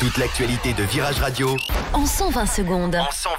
Toute l'actualité de Virage Radio en 120 secondes.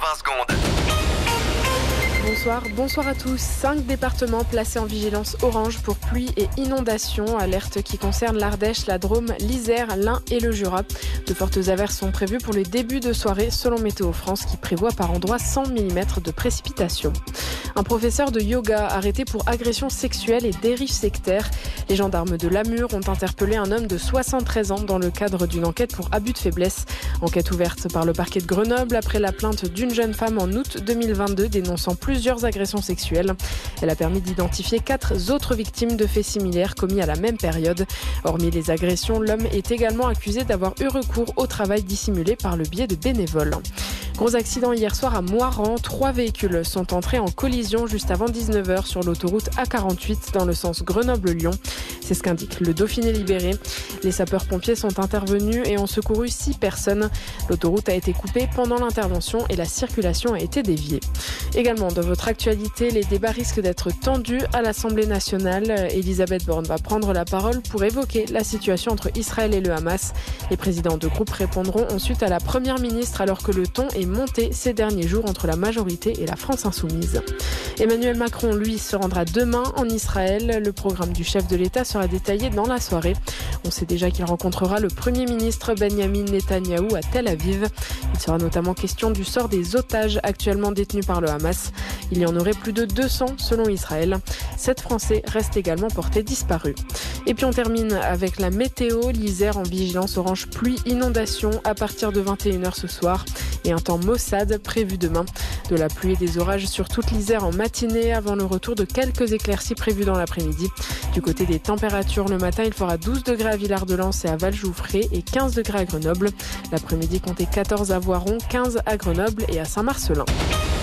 Bonsoir à tous. 5 départements placés en vigilance orange pour pluie et inondations. Alerte qui concerne l'Ardèche, la Drôme, l'Isère, l'Ain et le Jura. De fortes averses sont prévues pour les débuts de soirée selon Météo France qui prévoit par endroits 100 mm de précipitations. Un professeur de yoga arrêté pour agression sexuelle et dérive sectaire. Les gendarmes de Lamur ont interpellé un homme de 73 ans dans le cadre d'une enquête pour abus de faiblesse. Enquête ouverte par le parquet de Grenoble après la plainte d'une jeune femme en août 2022 dénonçant plusieurs agressions sexuelles. Elle a permis d'identifier 4 autres victimes de faits similaires commis à la même période. Hormis les agressions, l'homme est également accusé d'avoir eu recours au travail dissimulé par le biais de bénévoles. Gros accident hier soir à Moirans. 3 véhicules sont entrés en collision juste avant 19h sur l'autoroute A48 dans le sens Grenoble-Lyon. C'est ce qu'indique le Dauphiné libéré. Les sapeurs-pompiers sont intervenus et ont secouru 6 personnes. L'autoroute a été coupée pendant l'intervention et la circulation a été déviée. Également, dans votre actualité, les débats risquent d'être tendus à l'Assemblée nationale. Elisabeth Borne va prendre la parole pour évoquer la situation entre Israël et le Hamas. Les présidents de groupe répondront ensuite à la Première ministre alors que le ton est monté ces derniers jours entre la majorité et la France insoumise. Emmanuel Macron, lui, se rendra demain en Israël. Le programme du chef de l'État sera détaillé dans la soirée. On sait déjà qu'il rencontrera le Premier ministre Benyamin Netanyahou à Tel Aviv. Il sera notamment question du sort des otages actuellement détenus par le Hamas. Il y en aurait plus de 200 selon Israël. 7 Français restent également portés disparus. Et puis on termine avec la météo. L'Isère en vigilance orange pluie inondation à partir de 21h ce soir. Et un temps maussade prévu demain. De la pluie et des orages sur toute l'Isère en matinée avant le retour de quelques éclaircies prévues dans l'après-midi. Du côté des températures, le matin, il fera 12 degrés à Villard-de-Lans et à Vallejouffré et 15 degrés à Grenoble. L'après-midi, comptez 14 à Voiron, 15 à Grenoble et à Saint-Marcellin.